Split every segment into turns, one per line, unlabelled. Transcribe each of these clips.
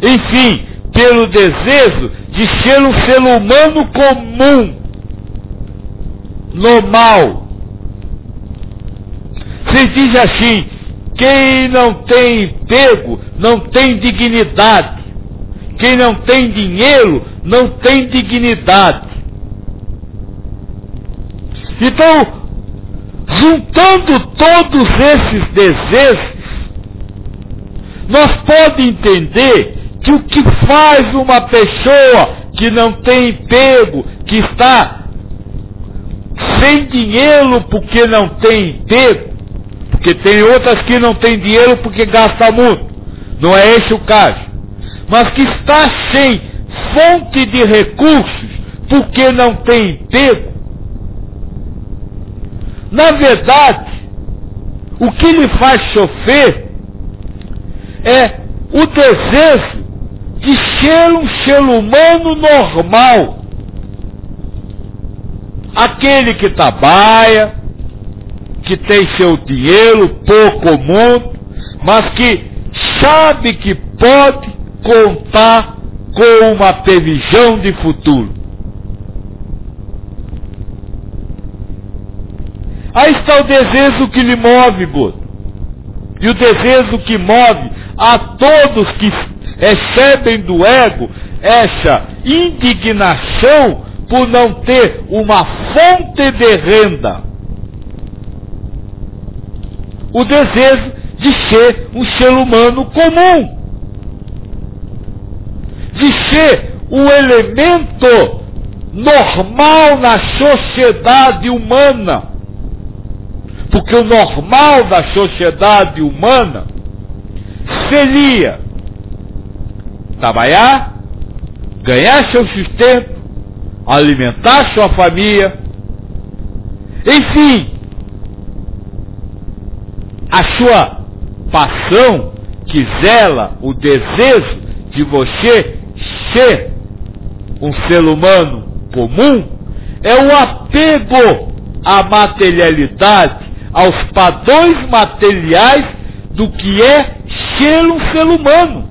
Enfim, pelo desejo de ser um ser humano comum, normal. Se diz assim: quem não tem emprego não tem dignidade. Quem não tem dinheiro não tem dignidade. Então, juntando todos esses desejos, nós podemos entender que o que faz uma pessoa que não tem emprego, que está sem dinheiro porque não tem emprego, porque tem outras que não têm dinheiro porque gastam muito, não é esse o caso, mas que está sem fonte de recursos porque não tem emprego, na verdade, o que lhe faz sofrer é o desejo de ser um ser humano normal. Aquele que trabalha, que tem seu dinheiro, pouco ou muito, mas que sabe que pode contar com uma previsão de futuro. Aí está o desejo que lhe move, Buda. E o desejo que move a todos que recebem do ego essa indignação por não ter uma fonte de renda. O desejo de ser um ser humano comum. De ser um elemento normal na sociedade humana. Porque o normal da sociedade humana seria trabalhar, ganhar seu sustento, alimentar sua família, enfim, a sua paixão que zela o desejo de você ser um ser humano comum é o apego à materialidade, aos padrões materiais do que é ser um ser humano.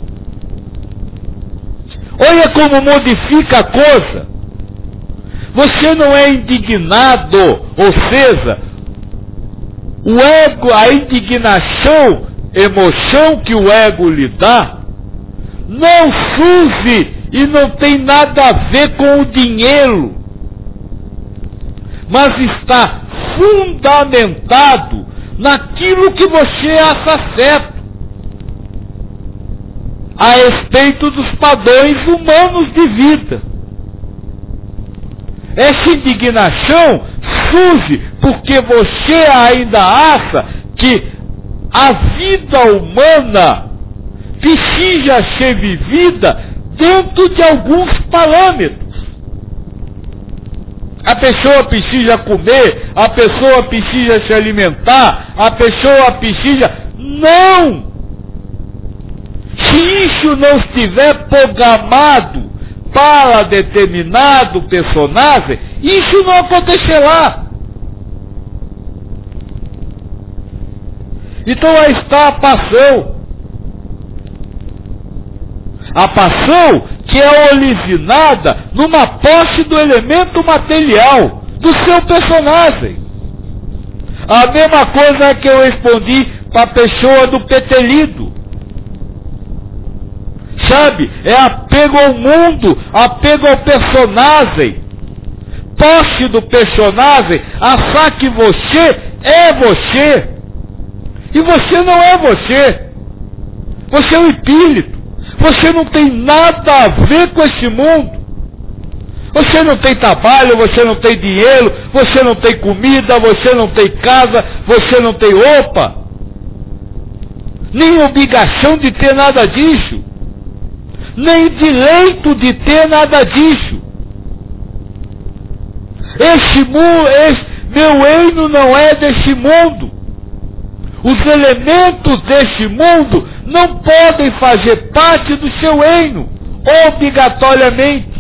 Olha como modifica a coisa. Você não é indignado, ou seja, o ego, a indignação, emoção que o ego lhe dá, não surge e não tem nada a ver com o dinheiro, mas está fundamentado naquilo que você acha certo a respeito dos padrões humanos de vida. Essa indignação surge porque você ainda acha que a vida humana precisa ser vivida dentro de alguns parâmetros. A pessoa precisa comer, a pessoa precisa se alimentar, a pessoa precisa... Não! Se isso não estiver programado para determinado personagem, isso não acontecerá. Então aí está a paixão. A paixão que é originada numa posse do elemento material do seu personagem. A mesma coisa que eu respondi para a pessoa do petelido. Sabe? É apego ao mundo, apego ao personagem. Posse do personagem, achar que você é você. E você não é você. Você é um espírito. Você não tem nada a ver com esse mundo. Você não tem trabalho, você não tem dinheiro, você não tem comida, você não tem casa, você não tem roupa. Nem obrigação de ter nada disso. Nem direito de ter nada disso. Meu reino não é desse mundo. Os elementos deste mundo não podem fazer parte do seu reino, obrigatoriamente.